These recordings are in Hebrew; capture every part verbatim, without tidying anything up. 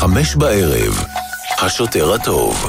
חמש בערב, השוטר הטוב.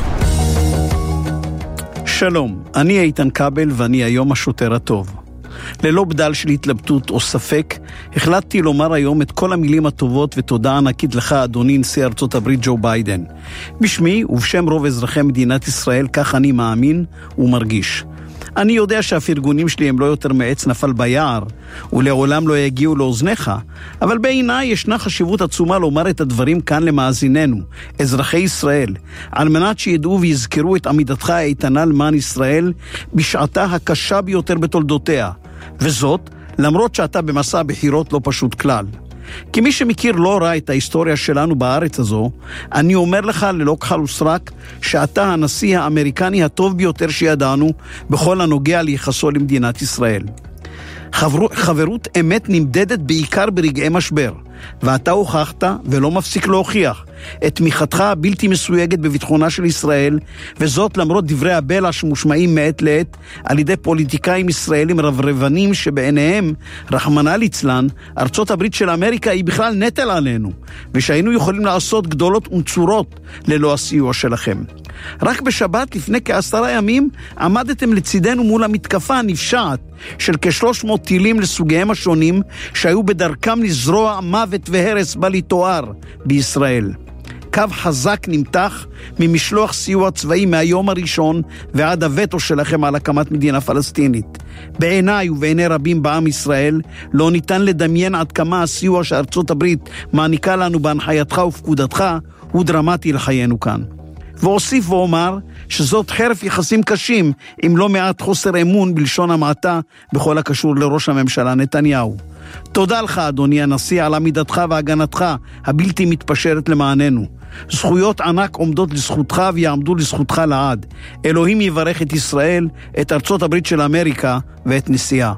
שלום, אני איתן כבל ואני היום השוטר הטוב. ללא בדל של התלבטות או ספק, החלטתי לומר היום את כל המילים הטובות ותודה ענקית לך, אדוני נשיא ארצות הברית ג'ו ביידן. בשמי ובשם רוב אזרחי מדינת ישראל, כך אני מאמין ומרגיש. אני יודע שהפרגונים שלי הם לא יותר מעץ נפל ביער, ולעולם לא יגיעו לאוזניך, אבל בעיניי ישנה חשיבות עצומה לומר את הדברים כאן למאזיננו, אזרחי ישראל, על מנת שידעו ויזכרו את עמידתך האיתנה למען ישראל בשעתה הקשה ביותר בתולדותיה, וזאת למרות שאתה במסע בחירות לא פשוט כלל. כי מי שמכיר לא רע את ההיסטוריה שלנו בארץ הזו, אני אומר לך ללא כחל וסרק שאתה הנשיא האמריקני הטוב ביותר שידענו בכל הנוגע ליחסו למדינת ישראל. חבר... חברות אמת נמדדת בעיקר ברגעי משבר, ואתה הוכחת ולא מפסיק להוכיח את תמיכתך הבלתי מסויגת בביטחונה של ישראל, וזאת למרות דברי הבלע שמושמעים מעת לעת על ידי פוליטיקאים ישראלים רברבנים שבעיניהם, רחמנא ליצלן, ארצות הברית של אמריקה היא בכלל נטל עלינו, ושהיינו יכולים לעשות גדולות ונצורות ללא הסיוע שלכם. רק בשבת לפני כעשרה ימים עמדתם לצידנו מול המתקפה הנפשעת של כשלוש מאות טילים לסוגיהם השונים שהיו בדרכם לזרוע מוות והרס בל יתואר בישראל. קו חזק נמתח ממשלוח סיוע צבאי מהיום הראשון ועד הווטו שלכם על הקמת מדינה פלסטינית. בעיניי ובעיני רבים בעם ישראל לא ניתן לדמיין עד כמה הסיוע שארצות הברית מעניקה לנו בהנחייתך ופקודתך הוא דרמטי לחיינו כאן. ואוסיף ואומר שזאת חרף יחסים קשים עם לא מעט חוסר אמון בלשון המעטה בכל הקשור לראש הממשלה נתניהו. תודה לך אדוני הנשיא על עמידתך והגנתך הבלתי מתפשרת למעננו. זכויות ענק עומדות לזכותך ויעמדו לזכותך לעד. אלוהים יברך את ישראל, את ארצות הברית של אמריקה ואת נשיאה.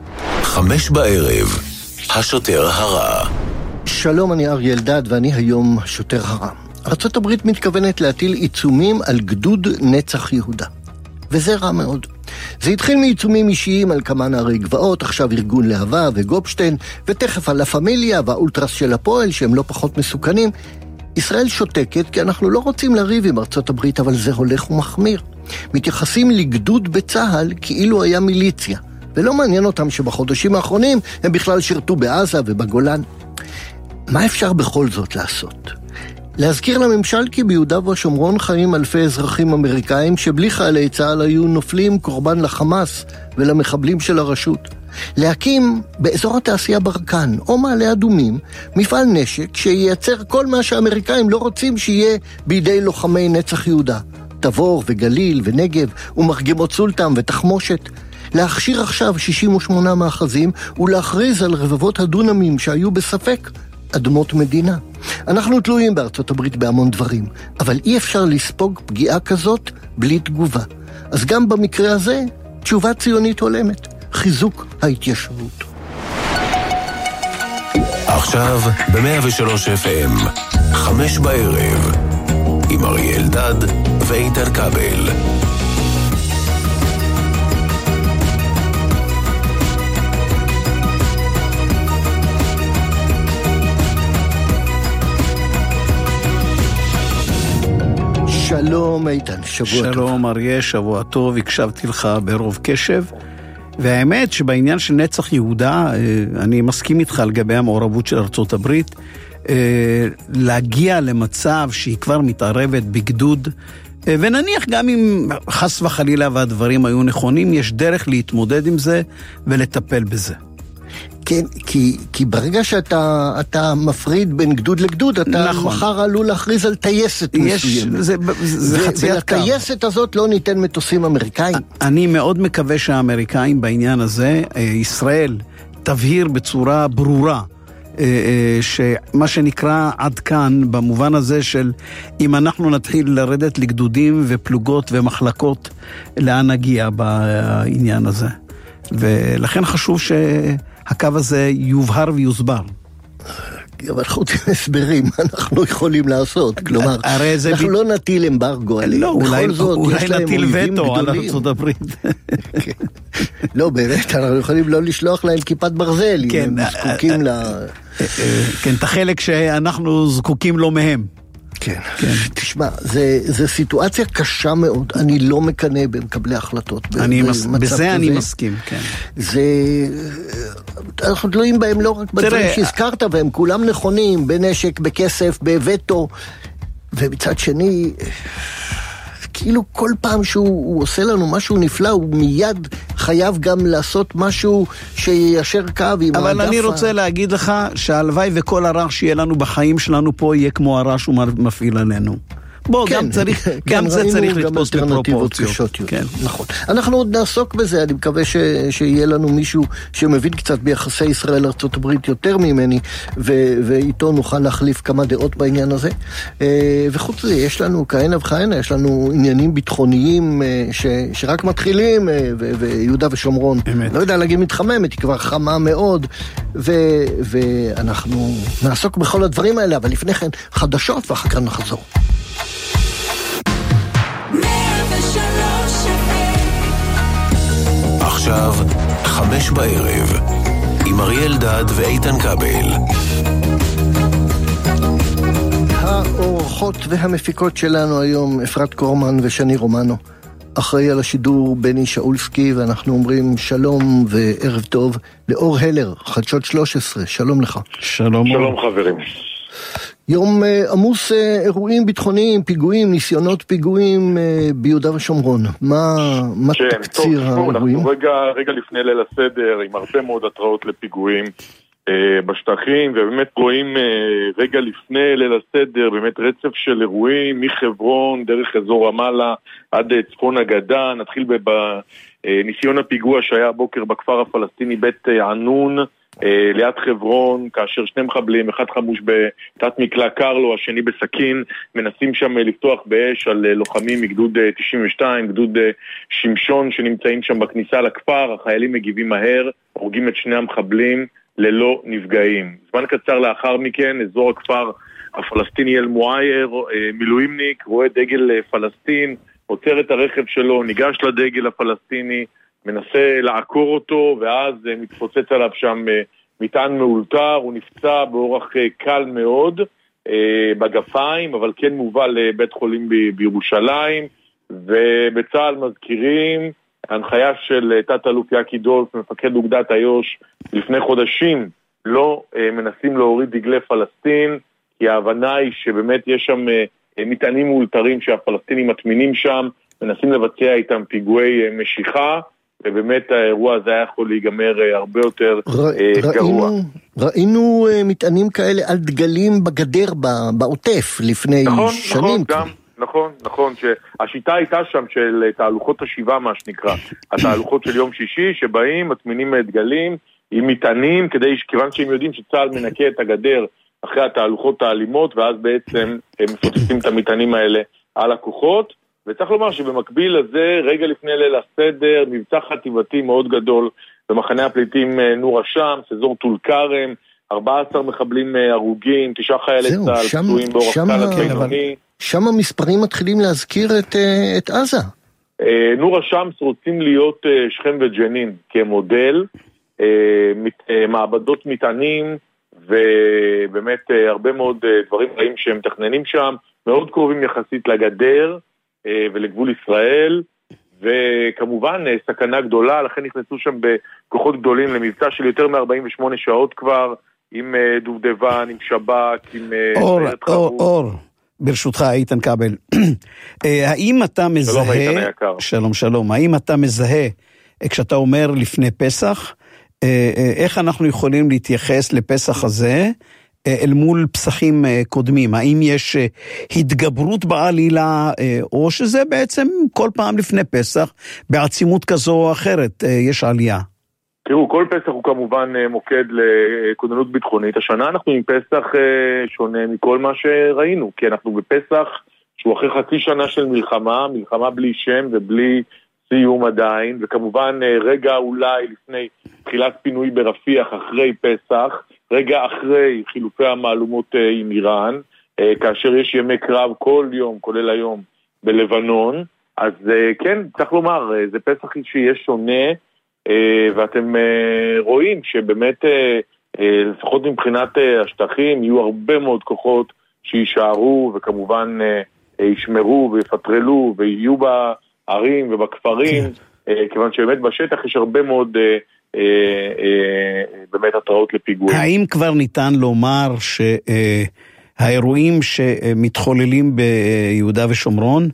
חמש בערב, השוטר הרע. שלום, אני אריה אלדד ואני היום השוטר הרע. ארצות הברית מתכוונת להטיל עיצומים על גדוד נצח יהודה. וזה רע מאוד. זה התחיל מעיצומים אישיים על כמה נערי גבעות, עכשיו ארגון להבה וגופשטיין, ותכף על הפמיליה והאולטרס של הפועל שהם לא פחות מסוכנים. ישראל שותקת כי אנחנו לא רוצים לריב עם ארצות הברית, אבל זה הולך ומחמיר. מתייחסים לגדוד בצהל כאילו היה מיליציה, ולא מעניין אותם שבחודשים האחרונים הם בכלל שירתו בעזה ובגולן. מה אפשר בכל זאת לעשות? להזכיר לממשל כי ביהודה ושומרון חיים אלפי אזרחים אמריקאים שבלי חיילי צה"ל היו נופלים קורבן לחמאס ולמחבלים של הרשות. להקים באזור התעשייה ברקן או מעלה אדומים מפעל נשק שייצר כל מה שהאמריקאים לא רוצים שיהיה בידי לוחמי נצח יהודה. תבור וגליל ונגב ומרגמות סולטם ותחמושת. להכשיר עכשיו שישים ושמונה מאחזים ולהכריז על רבבות הדונמים שהיו בספק אדמות מדינה. אנחנו תלויים בארצות הברית בהמון דברים, אבל אי אפשר לספוג פגיעה כזאת בלי תגובה. אז גם במקרה הזה, תשובה ציונית הולמת, חיזוק ההתיישבות. עכשיו ב-מאה ושלוש אף אם, חמש בערב, עם אריה אלדד ואיתן כבל. שלום איתן, שבוע שלום, טוב. שלום אריה, שבוע טוב, הקשבתי לך ברוב קשב, והאמת שבעניין של נצח יהודה, אני מסכים איתך לגבי המעורבות של ארצות הברית, להגיע למצב שהיא כבר מתערבת בגדוד, ונניח גם אם חס וחלילה והדברים היו נכונים, יש דרך להתמודד עם זה ולטפל בזה. כן, כי, כי ברגע שאתה אתה מפריד בין גדוד לגדוד, אתה נכון. מחר עלול להכריז על טייסת מסוימת. זה, זה ו- חציית קו. ולטייסת הזאת לא ניתן מטוסים אמריקאים. אני מאוד מקווה שהאמריקאים בעניין הזה, ישראל תבהיר בצורה ברורה, שמה שנקרא עד כאן, במובן הזה של אם אנחנו נתחיל לרדת לגדודים ופלוגות ומחלקות, לאן נגיע בעניין הזה. ולכן חשוב שהקו הזה יובהר ויוסבר. אבל חוץ מהסברים, אנחנו יכולים לעשות. כלומר, אנחנו לא נטיל אמברגו עליהם. לא, אולי נטיל וטו על ארצות הברית. לא, באמת, אנחנו יכולים לא לשלוח להם כיפת ברזל, אם הם זקוקים ל... כן, את החלק שאנחנו זקוקים לו מהם. כן, כן. תשמע, זה, זה סיטואציה קשה מאוד, אני לא מקנה במקבלי החלטות. אני מס... בזה כזה. אני מסכים, כן. זה, אנחנו תלויים בהם לא רק בדברים שהזכרת, והם כולם נכונים, בנשק, בכסף, בווטו, ומצד שני, כאילו כל פעם שהוא עושה לנו משהו נפלא, הוא מיד חייב גם לעשות משהו שישר קו עם העדפה. אבל אני רוצה להגיד לך שהלוואי וכל הרע שיהיה לנו בחיים שלנו פה יהיה כמו הרע שהוא מפעיל עלינו. בוא, כן, גם צריך, כן, גם זה צריך גם לתפוס בפרופורציות. כן. נכון. אנחנו עוד נעסוק בזה, אני מקווה ש, שיהיה לנו מישהו שמבין קצת ביחסי ישראל ארצות הברית יותר ממני, ו, ואיתו נוכל להחליף כמה דעות בעניין הזה. וחוץ לזה, יש לנו כהנה וכהנה, יש לנו עניינים ביטחוניים ש, שרק מתחילים, ו, ויהודה ושומרון, אמת. לא יודע להגיד מתחממת, היא כבר חמה מאוד, ו, ואנחנו נעסוק בכל הדברים האלה, אבל לפני כן חדשות ואחר כך נחזור. עכשיו, חמש בערב, עם אריאל דד ואיתן כבל. האורחות והמפיקות שלנו היום, אפרת קורמן ושני רומנו. אחראי על השידור בני שאולסקי, ואנחנו אומרים שלום וערב טוב לאור הלר, חדשות שלוש עשרה. שלום לך. שלום. שלום חברים. יום עמוס אירועים ביטחוניים, פיגועים, ניסיונות פיגועים ביהודה ושומרון. מה, מה כן, תקציר טוב, האירועים? אנחנו רגע, רגע לפני ליל הסדר, עם הרבה מאוד התראות לפיגועים אה, בשטחים, ובאמת רואים אה, רגע לפני ליל הסדר, באמת רצף של אירועים, מחברון, דרך אזור רמאללה, עד צפון הגדה. נתחיל בניסיון הפיגוע שהיה הבוקר בכפר הפלסטיני בית ענון, ליד חברון, כאשר שני מחבלים, אחד חמוש בתת מקלע קרלו, השני בסכין, מנסים שם לפתוח באש על לוחמים מגדוד תשעים ושתיים, גדוד שמשון שנמצאים שם בכניסה לכפר. החיילים מגיבים מהר, הורגים את שני המחבלים ללא נפגעים. זמן קצר לאחר מכן, אזור הכפר הפלסטיני אל מועייר, מילואימניק רואה דגל פלסטין, עוצר את הרכב שלו, ניגש לדגל הפלסטיני, מנסה לעקור אותו, ואז מתפוצץ עליו שם מטען מאולתר. הוא נפצע באורח קל מאוד בגפיים, אבל כן מובא לבית חולים בירושלים. ובצה"ל מזכירים ההנחיה של תת-אלוף יקי דולף, מפקד אוגדת איו"ש, לפני חודשים לא מנסים להוריד דגלי פלסטין, כי ההבנה היא שבאמת יש שם מטענים מאולתרים שהפלסטינים מטמינים שם, מנסים לבצע איתם פיגועי משיכה, ובאמת האירוע הזה היה יכול להיגמר הרבה יותר ר, גרוע. ראינו, ראינו מטענים כאלה על דגלים בגדר בעוטף לפני נכון, שנים. נכון, גם, נכון, נכון, שהשיטה הייתה שם של תהלוכות השיבה, מה שנקרא. התהלוכות של יום שישי שבאים, מטמינים דגלים עם מטענים, כדי שכיוון שהם יודעים שצה"ל מנקה את הגדר אחרי התהלוכות האלימות, ואז בעצם הם מפוצצים את המטענים האלה על הכוחות. וצריך לומר שבמקביל לזה, רגע לפני ליל הסדר, מבצע חטיבתי מאוד גדול במחנה הפליטים נור א-שמס, אזור טול כרם, ארבעה עשר מחבלים הרוגים, תשעה חיילי צה"ל פצועים באורח קל עד בינוני. שם המספרים מתחילים להזכיר את, את עזה. נור א-שמס רוצים להיות שכם וג'נין כמודל, מעבדות מטענים, ובאמת הרבה מאוד דברים רעים שהם מתכננים שם, מאוד קרובים יחסית לגדר ולגבול ישראל, וכמובן סכנה גדולה, לכן נכנסו שם בכוחות גדולים למבצע של יותר מ-ארבעים ושמונה שעות כבר, עם דובדבן, עם שב"כ, עם אור, אור, אור, ברשותך איתן כבל, האם אתה מזהה, שלום איתן היקר. שלום שלום, האם אתה מזהה, כשאתה אומר לפני פסח, איך אנחנו יכולים להתייחס לפסח הזה, אל מול פסחים קודמים? האם יש התגברות בעלילה, או שזה בעצם כל פעם לפני פסח, בעצימות כזו או אחרת, יש עלייה? תראו, כל פסח הוא כמובן מוקד לכוננות ביטחונית. השנה אנחנו עם פסח שונה מכל מה שראינו, כי אנחנו בפסח שהוא אחרי חצי שנה של מלחמה, מלחמה בלי שם ובלי סיום עדיין, וכמובן רגע אולי לפני תחילת פינוי ברפיח אחרי פסח, רגע אחרי חילופי המעלומות עם איראן, כאשר יש ימי קרב כל יום, כולל היום, בלבנון. אז כן, צריך לומר, זה פסח שיש שונה, ואתם רואים שבאמת, לפחות מבחינת השטחים, יהיו הרבה מאוד כוחות שישארו וכמובן ישמרו ויפטרלו ויהיו בערים ובכפרים, כיוון שבאמת בשטח יש הרבה מאוד באמת התראות לפיגועים. האם כבר ניתן לומר שהאירועים שמתחוללים ביהודה ושומרון,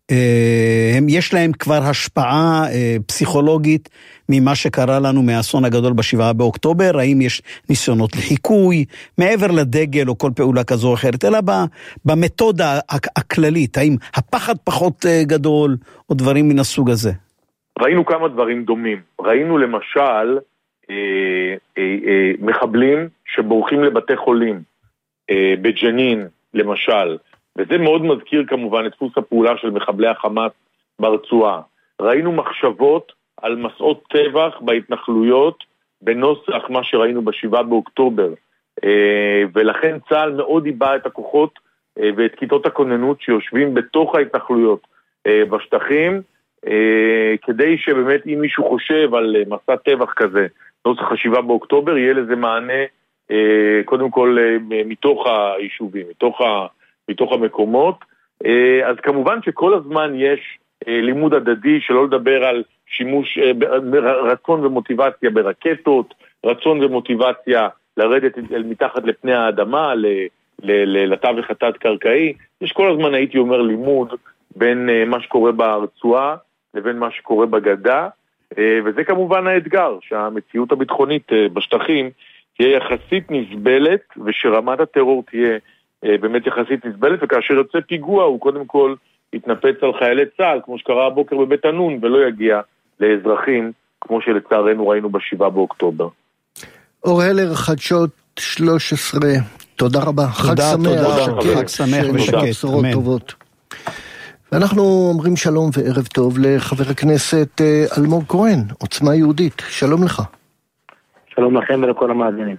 יש להם כבר השפעה פסיכולוגית ממה שקרה לנו מהאסון הגדול בשבעה באוקטובר? האם יש ניסיונות לחיקוי מעבר לדגל או כל פעולה כזו או אחרת, אלא במתודה הכללית? האם הפחד פחות גדול או דברים מן הסוג הזה? ראינו כמה דברים דומים. ראינו למשל אה, אה, אה, מחבלים שבורחים לבתי חולים אה, בג'נין למשל, וזה מאוד מזכיר כמובן את דפוס הפעולה של מחבלי החמאס ברצועה. ראינו מחשבות על מסעות טבח בהתנחלויות בנוסח מה שראינו בשבעה באוקטובר, אה, ולכן צה"ל מאוד איבא את הכוחות אה, ואת כיתות הכוננות שיושבים בתוך ההתנחלויות אה, בשטחים, אה, כדי שבאמת אם מישהו חושב על מסע טבח כזה נוסח השבעה באוקטובר, יהיה לזה מענה אה, קודם כל אה, מתוך היישובים, מתוך ה מתוך המקומות. אז כמובן שכל הזמן יש לימוד הדדי, שלא לדבר על שימוש, רצון ומוטיבציה ברקטות, רצון ומוטיבציה לרדת מתחת לפני האדמה, לתווך התת קרקעי. יש כל הזמן, הייתי אומר, לימוד בין מה שקורה ברצועה לבין מה שקורה בגדה, וזה כמובן האתגר, שהמציאות הביטחונית בשטחים תהיה יחסית נסבלת, ושרמת הטרור תהיה באמת יחסית נסבלת, וכאשר יוצא פיגוע הוא קודם כל יתנפץ על חיילי צה"ל, כמו שקרה הבוקר בבית ענון, ולא יגיע לאזרחים, כמו שלצערנו ראינו בשבעה באוקטובר. אור הלר, חדשות שלוש עשרה, תודה רבה. חג שמח, חג שמח ושקט, אמן. ואנחנו אומרים שלום וערב טוב לחבר הכנסת אלמוג כהן, עוצמה יהודית. שלום לך. שלום לכם ולכל המאזינים.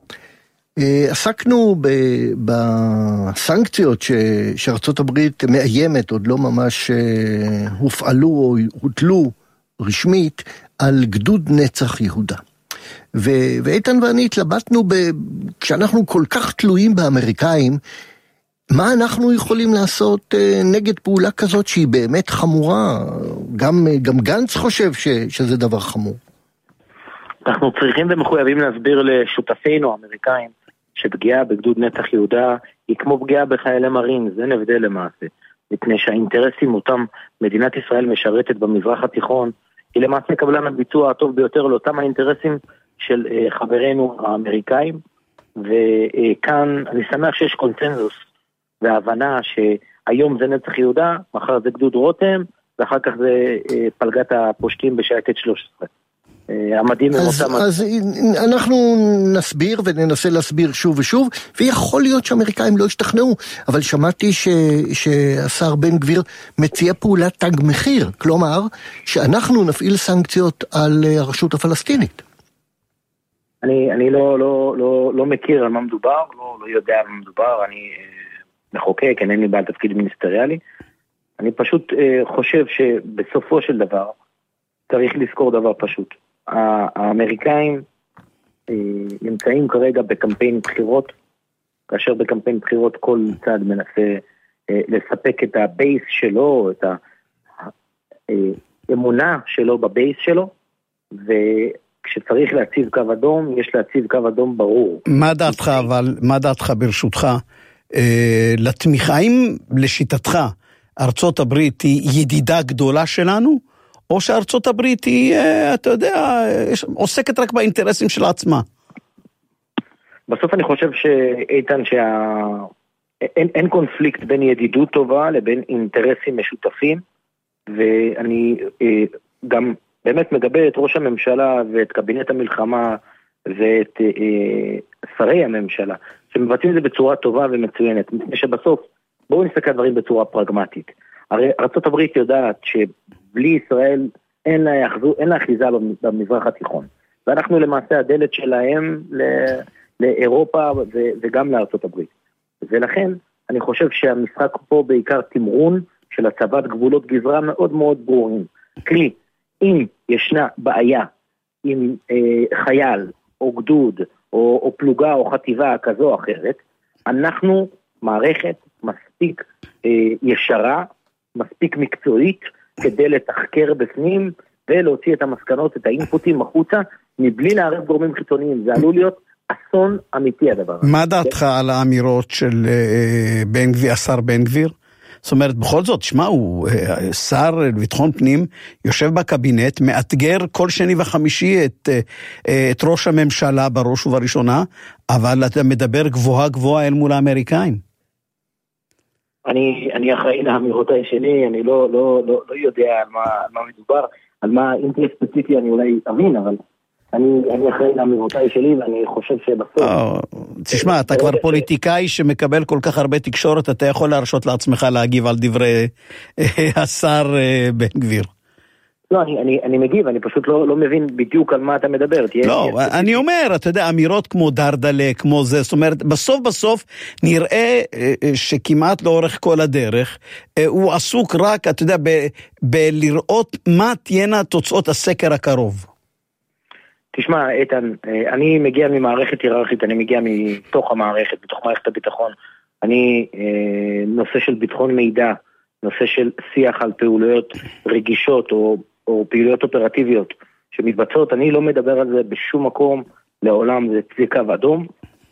עסקנו בסנקציות שארצות הברית מאיימת, עוד לא ממש הופעלו או הוטלו רשמית, על גדוד נצח יהודה. ואיתן ואני התלבטנו, כשאנחנו כל כך תלויים באמריקאים, מה אנחנו יכולים לעשות נגד פעולה כזאת שהיא באמת חמורה? גם, גם גנץ חושב ש, שזה דבר חמור. אנחנו צריכים ומחויבים להסביר לשותפינו האמריקאים שפגיעה בגדוד נצח יהודה היא כמו פגיעה בחיילי מרין, זה נבדל למעשה, מפני שהאינטרסים אותם מדינת ישראל משרתת במזרח התיכון, היא למעשה קבלן הביצוע הטוב ביותר לאותם האינטרסים של חברינו האמריקאים, וכאן אני שמח שיש קונצנזוס והבנה שהיום זה נצח יהודה, מחר זה גדוד רותם, ואחר כך זה פלגת הפושטים בשייטת שלוש עשרה. המדהים אז, אז אנחנו נסביר וננסה להסביר שוב ושוב, ויכול להיות שאמריקאים לא ישתכנעו, אבל שמעתי ש, שהשר בן גביר מציע פעולת תג מחיר, כלומר שאנחנו נפעיל סנקציות על הרשות הפלסטינית. אני, אני לא, לא, לא, לא מכיר על מה מדובר, לא, לא יודע על מה מדובר, אני מחוקק, אין לי בעל תפקיד מיניסטריאלי, אני פשוט חושב שבסופו של דבר צריך לזכור דבר פשוט. האמריקאים נמצאים כרגע בקמפיין בחירות, כאשר בקמפיין בחירות כל צד מנסה לספק את הבייס שלו, את האמונה שלו בבייס שלו, וכשצריך להציב קו אדום, יש להציב קו אדום ברור. מה דעתך אבל, מה דעתך ברשותך, לתמיכה, האם לשיטתך ארצות הברית היא ידידה גדולה שלנו? או שארצות הברית היא, אתה יודע, עוסקת רק באינטרסים של עצמה? בסוף אני חושב שאיתן, שאין אין קונפליקט בין ידידות טובה לבין אינטרסים משותפים, ואני גם באמת מגבה את ראש הממשלה ואת קבינט המלחמה ואת שרי הממשלה, שמבצעים את זה בצורה טובה ומצוינת, מפני שבסוף, בואו נסתכל דברים בצורה פרגמטית. הרי ארצות הברית יודעת שבלי ישראל אין לה, יחזו, אין לה אחיזה במזרח התיכון. ואנחנו למעשה הדלת שלהם לאירופה וגם לארצות הברית. ולכן אני חושב שהמשחק פה בעיקר תמרון של הצבת גבולות גזרה מאוד מאוד ברורים. קרי, אם ישנה בעיה עם אה, חייל או גדוד או, או פלוגה או חטיבה כזו או אחרת, אנחנו מערכת מספיק אה, ישרה, מספיק מקצועית, כדי לתחקר בפנים, ולהוציא את המסקנות, את האינפוטים החוצה, מבלי לערב גורמים חיצוניים. זה עלול להיות אסון אמיתי הדבר. מה דעתך על האמירות של בן גביר, השר בן גביר? זאת אומרת, בכל זאת, שמה, הוא שר לביטחון פנים, יושב בקבינט, מאתגר כל שני וחמישי את, את ראש הממשלה בראש ובראשונה, אבל אתה מדבר גבוהה גבוהה אל מול האמריקאים. אני, אני אחראי לאמירותיי שלי, אני לא, לא, לא, לא יודע על מה, על מה מדובר, על מה, אם תהיה ספציפי אני אולי אבין, אבל אני, אני אחראי לאמירותיי שלי, ואני חושב שבסוף... תשמע, אתה כבר פוליטיקאי שמקבל כל כך הרבה תקשורת, אתה יכול להרשות לעצמך להגיב על דברי השר בן גביר. לא, אני, אני, אני מגיב, אני פשוט לא, לא מבין בדיוק על מה אתה מדבר. לא, אני אומר, אתה יודע, אמירות כמו דרדלה, כמו זה, זאת אומרת, בסוף בסוף נראה שכמעט לאורך כל הדרך, הוא עסוק רק, אתה יודע, ב, בלראות מה תהיינה תוצאות הסקר הקרוב. תשמע, איתן, אני מגיע ממערכת היררכית, אני מגיע מתוך המערכת, מתוך מערכת הביטחון. אני, נושא של ביטחון מידע, נושא של שיח על פעילויות רגישות או, או פעילויות אופרטיביות שמתבצעות, אני לא מדבר על זה בשום מקום, לעולם זה צי קו אדום,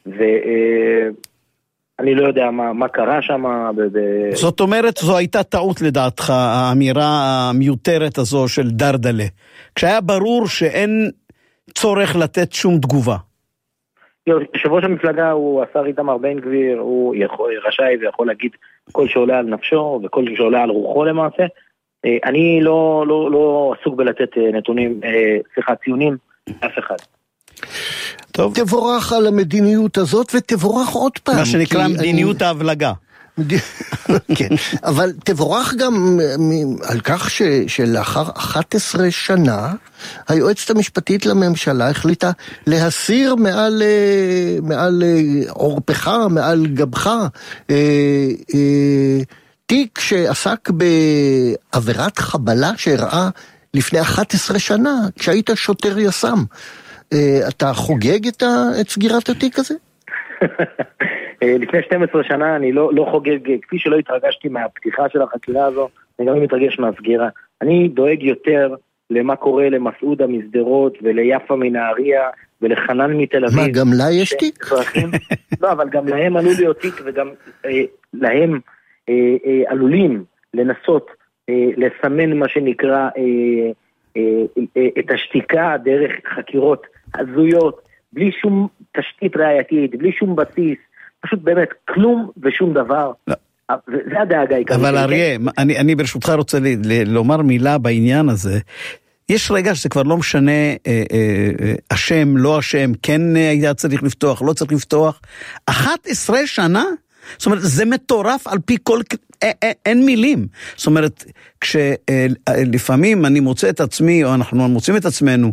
ואני לא יודע מה, מה קרה שם. ב... זאת אומרת, זו הייתה טעות לדעתך, האמירה המיותרת הזו של דרדלה, כשהיה ברור שאין צורך לתת שום תגובה. יושב ראש המפלגה הוא השר איתמר בן גביר, הוא יכול, רשאי ויכול להגיד כל שעולה על נפשו וכל שעולה על רוחו למעשה. אני לא, לא, לא עסוק בלתת נתונים, סליחה, ציונים, אף אחד. טוב. תבורך על המדיניות הזאת ותבורך עוד פעם. מה שנקרא מדיניות ההבלגה. כן, אבל תבורך גם על כך ש, שלאחר אחת עשרה שנה היועצת המשפטית לממשלה החליטה להסיר מעל, מעל עורפך, מעל גבך, אה, אה, תיק שעסק בעבירת חבלה שהראה לפני אחת עשרה שנה, כשהיית שוטר יס"מ. אה, אתה חוגג את, ה, את סגירת התיק הזה? לפני שתים עשרה שנה אני לא, לא חוגג, כפי שלא התרגשתי מהפתיחה של החקירה הזו, אני גם לא מתרגש מהסגירה. אני דואג יותר למה קורה למסעודה מסדרות וליפה מנהריה ולחנן מתל אביב. מה, גם לה יש תיק? לא, אבל גם להם עלול להיות תיק, וגם אה, להם אה, אה, עלולים לנסות אה, לסמן מה שנקרא אה, אה, אה, את השתיקה דרך חקירות הזויות, בלי שום תשתית ראייתית, בלי שום בסיס, פשוט באמת כלום ושום דבר. לא. זה הדאגה העיקרית. אבל אריה, אני, אני ברשותך רוצה ל, ל, לומר מילה בעניין הזה. יש רגע שזה כבר לא משנה אה, אה, אשם, לא אשם, כן היה צריך לפתוח, לא צריך לפתוח. אחת עשרה שנה? זאת אומרת, זה מטורף על פי כל... אין מילים. זאת אומרת, כשלפעמים אני מוצא את עצמי, או אנחנו מוצאים את עצמנו,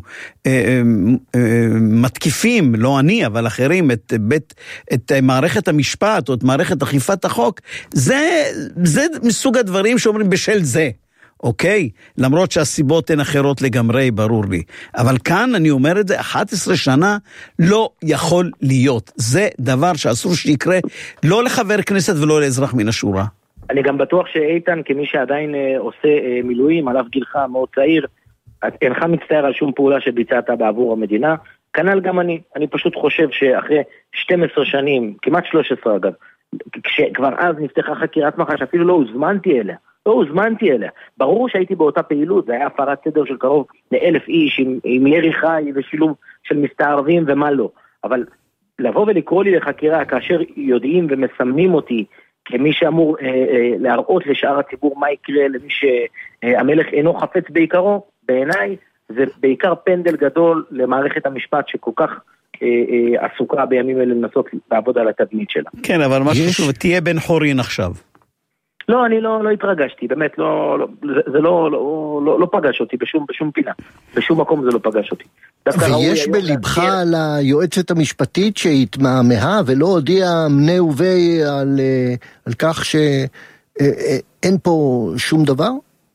מתקיפים, לא אני, אבל אחרים, את, בית, את מערכת המשפט, או את מערכת אכיפת החוק, זה, זה מסוג הדברים שאומרים בשל זה. אוקיי? למרות שהסיבות הן אחרות לגמרי, ברור לי. אבל כאן אני אומר את זה, אחת עשרה שנה לא יכול להיות. זה דבר שאסור שיקרה, לא לחבר כנסת ולא לאזרח מן השורה. אני גם בטוח שאיתן, כמי שעדיין אה, עושה אה, מילואים, עליו גילך מאוד צעיר, אינך מצטער על שום פעולה שביצעת בעבור המדינה. כנ"ל גם אני. אני פשוט חושב שאחרי שתים עשרה שנים, כמעט שלוש עשרה אגב, כשכבר אז נפתחה חקירת מח"ש, אפילו לא הוזמנתי אליה. לא הוזמנתי אליה. ברור שהייתי באותה פעילות, זה היה הפרת סדר של קרוב לאלף איש, עם, עם ירי חי ושילוב של מסתערבים ומה לא. אבל לבוא ולקרוא לי לחקירה, כאשר יודעים ומסמנים אותי, כמי שאמור אה, אה, להראות לשאר הציבור מה יקרה למי שהמלך אינו חפץ בעיקרו, בעיניי זה בעיקר פנדל גדול למערכת המשפט שכל כך אה, אה, עסוקה בימים אלה לנסות לעבוד על התדמית שלה. כן, אבל מה שחשוב, תהיה בן חורין עכשיו. לא, אני לא, לא התרגשתי, באמת, לא, לא, זה, זה לא, לא, לא, לא פגש אותי בשום, בשום פינה, בשום מקום זה לא פגש אותי. ויש בלבך על היועצת המשפטית שהתמהמה ולא הודיע מנה ובי על, על כך שאין פה שום דבר?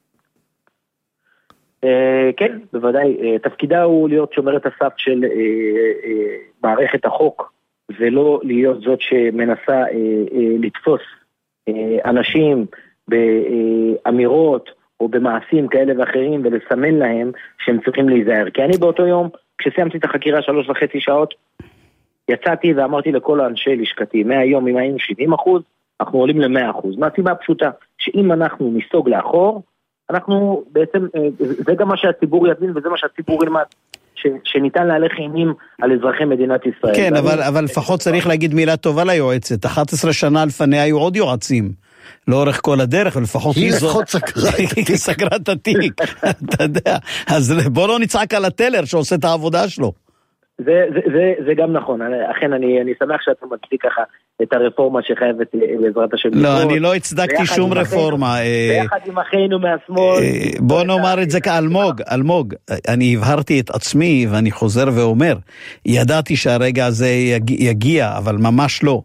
כן, בוודאי. תפקידה הוא להיות שומרת הסף של מערכת החוק ולא להיות זאת שמנסה אה, אה, לתפוס אה, אנשים באמירות או במעשים כאלה ואחרים ולסמן להם שהם צריכים להיזהר. כי אני באותו יום, כשסיימתי את החקירה שלוש וחצי שעות, יצאתי ואמרתי לכל האנשי לשכתי, מהיום אם היינו שבעים אחוז, אנחנו עולים ל-מאה אחוז. מהסיבה הפשוטה, שאם אנחנו נסוג לאחור, אנחנו בעצם, זה גם מה שהציבור יבין וזה מה שהציבור ילמד, ש, שניתן להלך אימים על אזרחי מדינת ישראל. כן, אבל, אבל לפחות צריך להגיד מילה טובה ליועצת. אחת עשרה שנה לפניה היו עוד יועצים, לאורך כל הדרך, ולפחות היא לפחות סגרה את התיק. אתה יודע, אז בוא לא נצעק על הטלר שעושה את העבודה שלו. זה, זה, זה, זה גם נכון, אכן אני, אני שמח שאתה מצדיק ככה את הרפורמה שחייבת לעזרת השם. לא, אני לא הצדקתי שום רפורמה. ביחד עם אחינו מהשמאל. בוא נאמר את זה כאלמוג, אלמוג, אני הבהרתי את עצמי ואני חוזר ואומר, ידעתי שהרגע הזה יגיע, אבל ממש לא.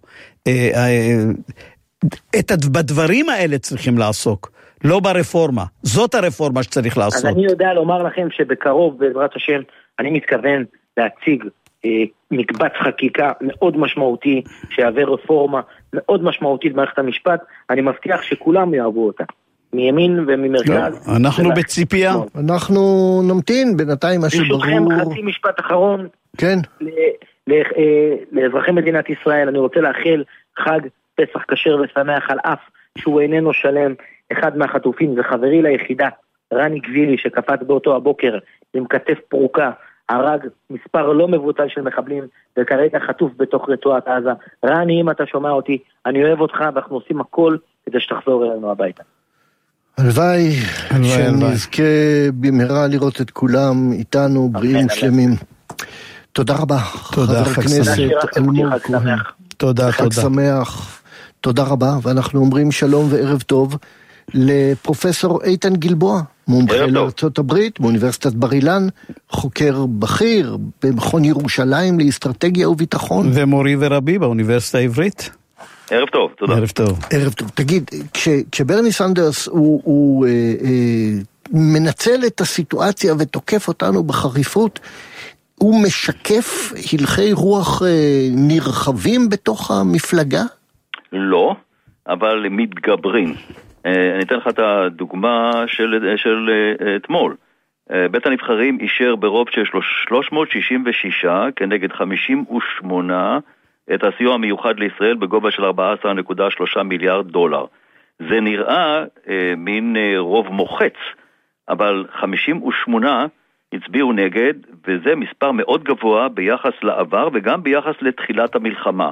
את בדברים האלה צריכים לעסוק, לא ברפורמה. זאת הרפורמה שצריך לעשות. אז אני יודע לומר לכם שבקרוב בעזרת השם, אני מתכוון להציג אה, מקבץ חקיקה מאוד משמעותי, שיעבר רפורמה מאוד משמעותית במערכת המשפט. אני מבטיח שכולם יאהבו אותה, מימין וממרכז. לא, אנחנו בציפייה. אנחנו נמתין בינתיים מה שברור. ברשותכם חצי משפט אחרון. כן. ל, ל, אה, לאזרחי מדינת ישראל, אני רוצה לאחל חג פסח כשר ושמח על אף שהוא איננו שלם. אחד מהחטופים זה חברי ליחידה, רני גבילי, שקפץ באותו הבוקר עם כתף פרוקה, הרג מספר לא מבוטל של מחבלים, וכרגע חטוף בתוך רצועת עזה. רני, אם אתה שומע אותי, אני אוהב אותך, ואנחנו עושים הכל כדי שתחזור אלינו הביתה. הלוואי, שנזכה במהרה לראות את כולם איתנו, בריאים שלמים. תודה רבה, חבר הכנסת אלמוג כהן. תודה, חג שמח, תודה רבה, ואנחנו אומרים שלום וערב טוב לפרופסור איתן גלבוע, מומחה לארצות הברית, מאוניברסיטת בר אילן, חוקר בכיר במכון ירושלים לאסטרטגיה וביטחון. ומורי ורבי באוניברסיטה העברית. ערב טוב, תודה. ערב טוב. ערב טוב. תגיד, כש, כשברני סנדרס הוא, הוא אה, אה, מנצל את הסיטואציה ותוקף אותנו בחריפות, הוא משקף הלכי רוח אה, נרחבים בתוך המפלגה? לא, אבל מתגברים. אני אתן לך את הדוגמה של, של אתמול. בית הנבחרים אישר ברוב של שלוש מאות שישים ושש כנגד חמישים ושמונה את הסיוע המיוחד לישראל בגובה של ארבע עשרה נקודה שלוש מיליארד דולר. זה נראה אה, מין אה, רוב מוחץ, אבל חמישים ושמונה הצביעו נגד, וזה מספר מאוד גבוה ביחס לעבר וגם ביחס לתחילת המלחמה.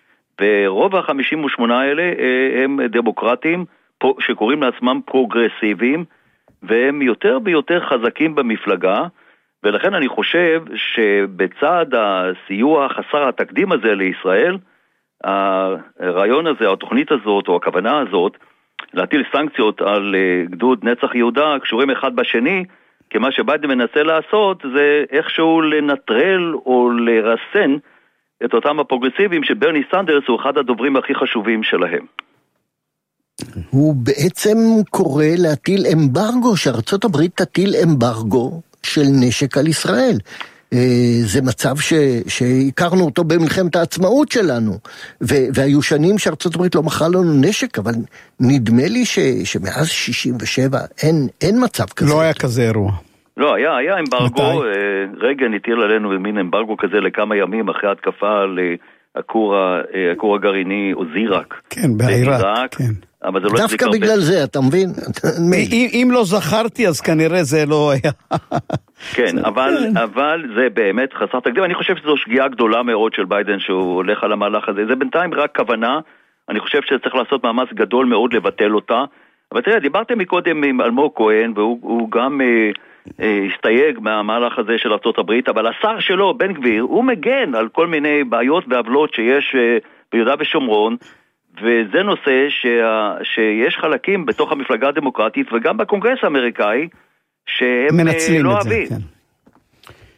ורוב ה-חמישים ושמונה האלה אה, הם דמוקרטים, שקוראים לעצמם פרוגרסיביים, והם יותר ויותר חזקים במפלגה, ולכן אני חושב שבצד הסיוע חסר התקדים הזה לישראל, הרעיון הזה, התוכנית הזאת, או הכוונה הזאת, להטיל סנקציות על גדוד נצח יהודה, קשורים אחד בשני, כי מה שביידן מנסה לעשות, זה איכשהו לנטרל או לרסן את אותם הפרוגרסיביים, שברני סנדרס הוא אחד הדוברים הכי חשובים שלהם. הוא בעצם קורא להטיל אמברגו, שארצות הברית תטיל אמברגו של נשק על ישראל. זה מצב ש, שהכרנו אותו במלחמת העצמאות שלנו, ו- והיו שנים שארצות הברית לא מכרה לנו נשק, אבל נדמה לי ש, שמאז שישים ושבע אין, אין מצב כזה. לא היה כזה אירוע. לא, היה, היה אמברגו, רגע נטיל עלינו במין אמברגו כזה לכמה ימים אחרי התקפה לכור, הכור הגרעיני או זירק. כן, בעיראק, כן. לא דווקא בגלל זה, אתה מבין? אם, אם לא זכרתי, אז כנראה זה לא היה. כן, אבל, אבל זה באמת חסר תקדים. אני חושב שזו שגיאה גדולה מאוד של ביידן שהוא הולך על המהלך הזה. זה בינתיים רק כוונה. אני חושב שצריך לעשות מאמץ גדול מאוד לבטל אותה. אבל תראה, דיברתם מקודם עם אלמוג כהן, והוא גם אה, אה, הסתייג מהמהלך הזה של ארצות הברית, אבל השר שלו, בן גביר, הוא מגן על כל מיני בעיות ועוולות שיש אה, ביהודה ושומרון, וזה נושא שה, שיש חלקים בתוך המפלגה הדמוקרטית וגם בקונגרס האמריקאי שהם מנצלים לא את זה, אוהבים. כן.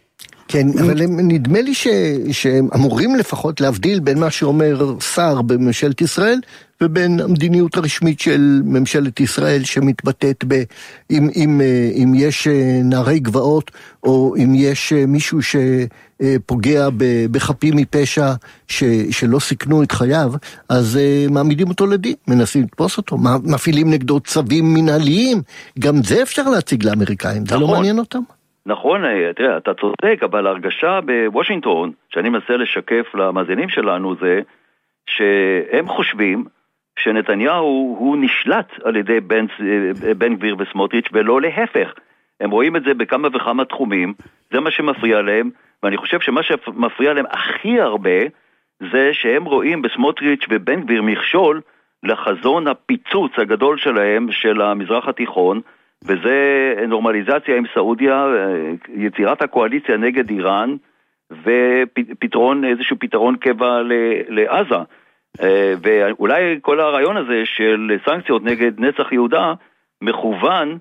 כן, אבל נדמה לי ש, שהם אמורים לפחות להבדיל בין מה שאומר שר בממשלת ישראל, ובין המדיניות הרשמית של ממשלת ישראל שמתבטאת ב... אם, אם, אם יש נערי גבעות, או אם יש מישהו שפוגע בחפים מפשע ש, שלא סיכנו את חייו, אז מעמידים אותו לדין, מנסים לתפוס אותו, מפעילים נגדו צווים מנהליים, גם זה אפשר להציג לאמריקאים, זה לא מעניין אותם. נכון, תראה, אתה צודק, אבל ההרגשה בוושינגטון, שאני מנסה לשקף למאזינים שלנו, זה שהם חושבים שנתניהו הוא נשלט על ידי בן, בן גביר וסמוטריץ' ולא להפך. הם רואים את זה בכמה וכמה תחומים, זה מה שמפריע להם, ואני חושב שמה שמפריע להם הכי הרבה, זה שהם רואים בסמוטריץ' ובן גביר מכשול לחזון הפיצוץ הגדול שלהם של המזרח התיכון, וזה נורמליזציה עם סעודיה, יצירת הקואליציה נגד איראן, ופתרון, איזשהו פתרון קבע לעזה. ואולי כל הרעיון הזה של סנקציות נגד נצח יהודה מכוון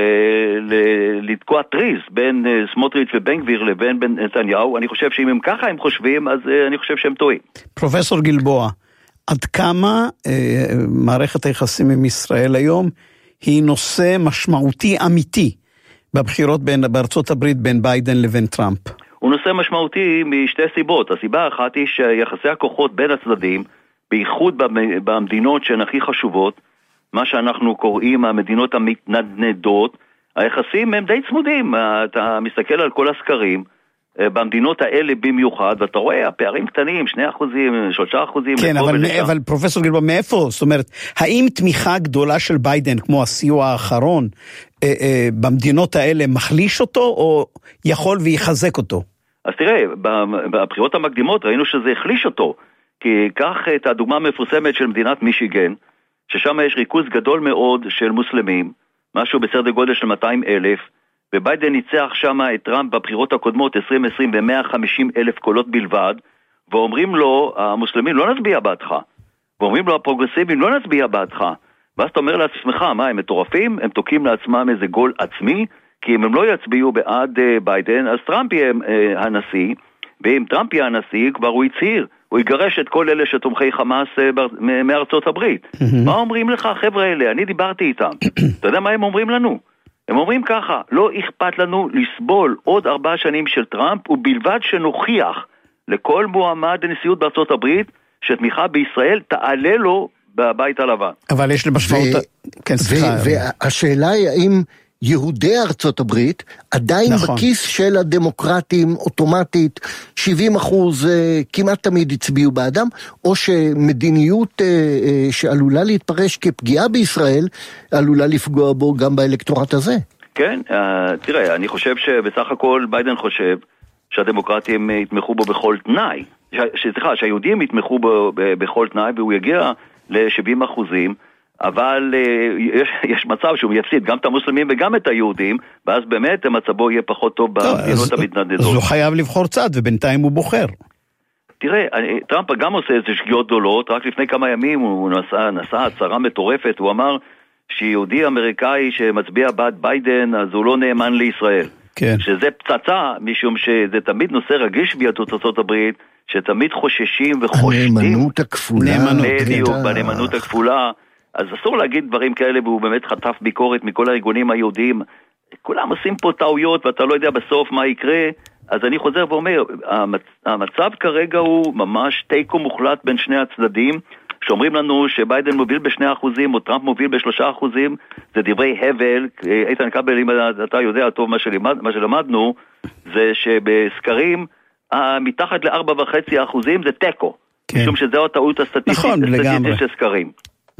לתקוע טריז בין סמוטריץ' ובן גביר לבין נתניהו. אני חושב שאם הם ככה הם חושבים, אז אני חושב שהם טועים. פרופסור גלבוע, עד כמה אה, מערכת היחסים עם ישראל היום היא נושא משמעותי אמיתי בבחירות בין, בארצות הברית בין ביידן לבין טראמפ? הוא נושא משמעותי משתי סיבות. הסיבה האחת היא שיחסי הכוחות בין הצדדים, בייחוד במדינות שהן הכי חשובות, מה שאנחנו קוראים המדינות המתנדנדות, היחסים הם די צמודים. אתה מסתכל על כל הסקרים, במדינות האלה במיוחד, ואתה רואה, הפערים קטנים, שני אחוזים, שלושה אחוזים. כן, אבל, אבל פרופסור גלבוע, מאיפה? זאת אומרת, האם תמיכה גדולה של ביידן, כמו הסיוע האחרון, אה, אה, במדינות האלה מחליש אותו, או יכול ויחזק אותו? אז תראה, בבחירות המקדימות ראינו שזה החליש אותו, כי קח את הדוגמה המפורסמת של מדינת מישיגן, ששם יש ריכוז גדול מאוד של מוסלמים, משהו בסדר גודל של מאתיים אלף, וביידן ניצח שם את טראמפ בבחירות הקודמות עשרים עשרים ב-מאה וחמישים אלף קולות בלבד, ואומרים לו, המוסלמים לא נצביע בעדך, ואומרים לו, הפרוגרסיבים לא נצביע בעדך, ואז אתה אומר לעצמך, מה, הם מטורפים? הם תוקעים לעצמם איזה גול עצמי, כי אם הם לא יצביעו בעד ביידן, אז טראמפ יהיה הנשיא, ואם טראמפ יהיה הנשיא, כבר הוא הצהיר, הוא יגרש את כל אלה שתומכי חמאס מארצות הברית. מה אומרים לך, החבר'ה האלה? אני דיברתי איתם. אתה יודע מה הם אומרים לנו? הם אומרים ככה, לא אכפת לנו לסבול עוד ארבע שנים של טראמפ, ובלבד שנוכיח לכל מועמד לנשיאות בארצות הברית, שתמיכה בישראל תעלה לו בבית הלבן. אבל יש למשמעות... כן, סליחה. והשאלה היא האם יהודי ארצות הברית עדיין נכון. בכיס של הדמוקרטים אוטומטית שבעים אחוז כמעט תמיד הצביעו באדם, או שמדיניות שעלולה להתפרש כפגיעה בישראל עלולה לפגוע בו גם באלקטורט הזה. כן, תראה, אני חושב שבסך הכל ביידן חושב שהדמוקרטים יתמכו בו בכל תנאי, סליחה, שהיהודים יתמכו בו בכל תנאי, והוא יגיע ל-שבעים אחוזים, אבל יש, יש מצב שהוא יפסיד גם את המוסלמים וגם את היהודים, ואז באמת המצבו יהיה פחות טוב במדינות המתנדנדות. אז הוא חייב לבחור צד, ובינתיים הוא בוחר. תראה, טראמפ גם עושה איזה שגיאות גדולות, רק לפני כמה ימים הוא נסע, נסע הצהרה מטורפת, הוא אמר שיהודי אמריקאי שמצביע בעד ביידן, אז הוא לא נאמן לישראל. כן. שזה פצצה, משום שזה תמיד נושא רגיש ביהדות ארצות הברית, שתמיד חוששים וחושדים. הנאמנות הכפולה. בדיוק, בנאמנות הכפולה. אז אסור להגיד דברים כאלה, והוא באמת חטף ביקורת מכל הארגונים היהודיים. כולם עושים פה טעויות, ואתה לא יודע בסוף מה יקרה. אז אני חוזר ואומר, המצב כרגע הוא ממש תיקו מוחלט בין שני הצדדים, שאומרים לנו שביידן מוביל בשני אחוזים, או טראמפ מוביל בשלושה אחוזים, זה דברי הבל. איתן קבל, אם אתה יודע טוב מה, שלמד, מה שלמדנו, זה שבסקרים, מתחת לארבע וחצי אחוזים זה תיקו. כן. משום שזהו הטעות הסטטיסטית, נכון, לגמרי. של סקרים.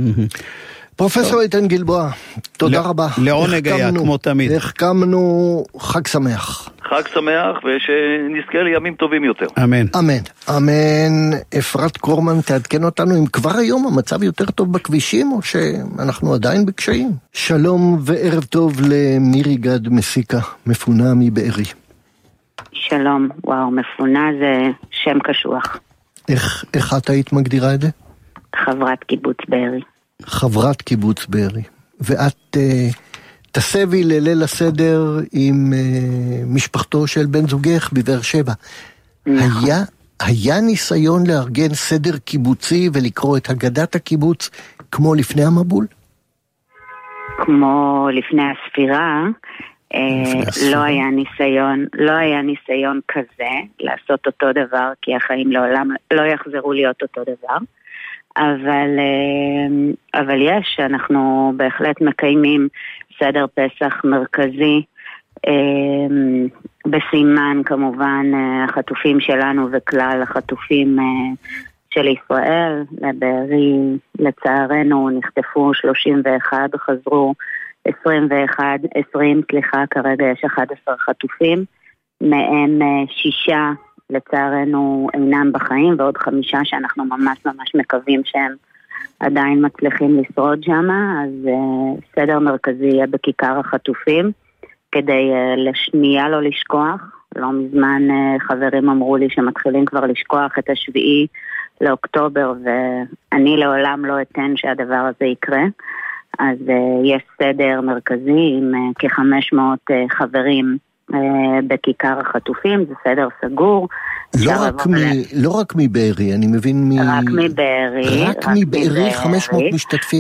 פרופסור איתן גלבוע, תודה רבה. לעונג היה, כמו תמיד. החכמנו, חג שמח. חג שמח, ושנזכה לימים טובים יותר. אמן. אמן. אמן. אפרת קורמן תעדכן אותנו אם כבר היום המצב יותר טוב בכבישים, או שאנחנו עדיין בקשיים. שלום וערב טוב למירי גד מסיקה, מפונה מבארי. שלום, וואו, מפונה זה שם קשוח. איך, איך את היית מגדירה את זה? חברת קיבוץ בארי. חברת קיבוץ בארי. ואת אה, תסבי לליל הסדר עם משפחתו של בן זוגך בבאר שבע. היה, היה ניסיון לארגן סדר קיבוצי ולקרוא את הגדת הקיבוץ כמו לפני המבול? כמו לפני הספירה, לא היה ניסיון, לא היה ניסיון כזה לעשות אותו דבר, כי החיים לעולם לא יחזרו להיות אותו דבר. אבל, אבל יש, אנחנו בהחלט מקיימים סדר פסח מרכזי, בסימן כמובן החטופים שלנו וכלל החטופים של ישראל. לבארי לצערנו נחטפו שלושים ואחת, חזרו עשרים ואחת, עשרים, סליחה, כרגע יש אחד עשר חטופים, מהם שישה לצערנו אינם בחיים, ועוד חמישה שאנחנו ממש ממש מקווים שהם עדיין מצליחים לשרוד שם. אז uh, סדר מרכזי יהיה בכיכר החטופים, כדי uh, לשנייה לא לשכוח. לא מזמן uh, חברים אמרו לי שמתחילים כבר לשכוח את השביעי לאוקטובר, ואני לעולם לא אתן שהדבר הזה יקרה. אז uh, יש סדר מרכזי עם uh, כ-חמש מאות uh, חברים uh, בכיכר החטופים, זה סדר סגור. לא רק, מ... לא רק מבארי, אני מבין מ... רק מבארי. רק, רק מבארי חמש מאות משתתפים.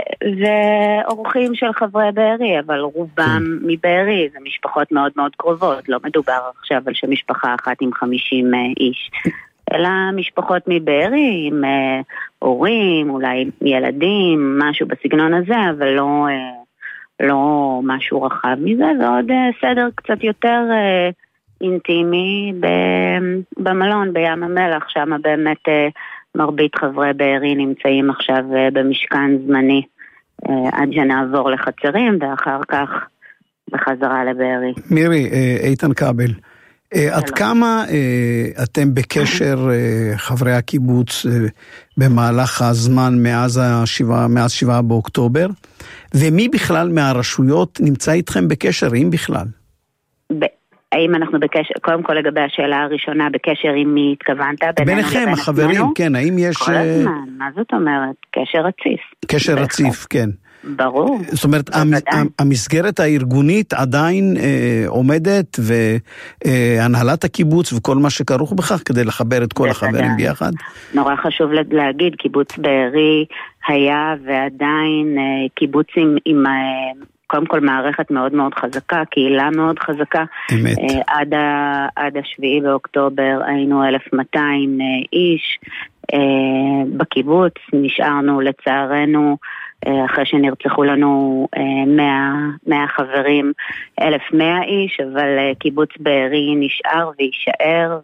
ואורחים של חברי בארי, אבל רובם כן. מבארי, זה משפחות מאוד מאוד קרובות, לא מדובר עכשיו על שמשפחה אחת עם חמישים איש. אלא משפחות מבארי, עם אה, הורים, אולי ילדים, משהו בסגנון הזה, אבל לא, אה, לא משהו רחב מזה, ועוד אה, סדר קצת יותר אה, אינטימי ב- במלון, בים המלח, שם באמת אה, מרבית חברי בארי נמצאים עכשיו אה, במשכן זמני, אה, עד שנעבור לחצרים, ואחר כך בחזרה לבארי. מירי, אה, איתן כבל, עד כמה אתם בקשר, חברי הקיבוץ, במהלך הזמן מאז השבעה, מאז שבעה באוקטובר, ומי בכלל מהרשויות נמצא איתכם בקשר, אם בכלל? האם אנחנו בקשר, קודם כל לגבי השאלה הראשונה, בקשר עם מי התכוונת? ביניכם, החברים, כן, האם יש... כל הזמן, מה זאת אומרת? קשר רציף. קשר רציף, כן. ברור. זאת אומרת, המסגרת הארגונית עדיין אה, עומדת, והנהלת הקיבוץ וכל מה שכרוך בכך, כדי לחבר את כל החברים ביחד. נורא חשוב להגיד, קיבוץ בארי היה ועדיין אה, קיבוץ עם, עם אה, קודם כל מערכת מאוד מאוד חזקה, קהילה מאוד חזקה. אמת. אה, עד, ה, עד השביעי באוקטובר היינו אלף ומאתיים אה, איש אה, בקיבוץ, נשארנו לצערנו, אחרי שנרצחו לנו מאה חברים, אלף ומאה איש, אבל קיבוץ בארי נשאר וישאר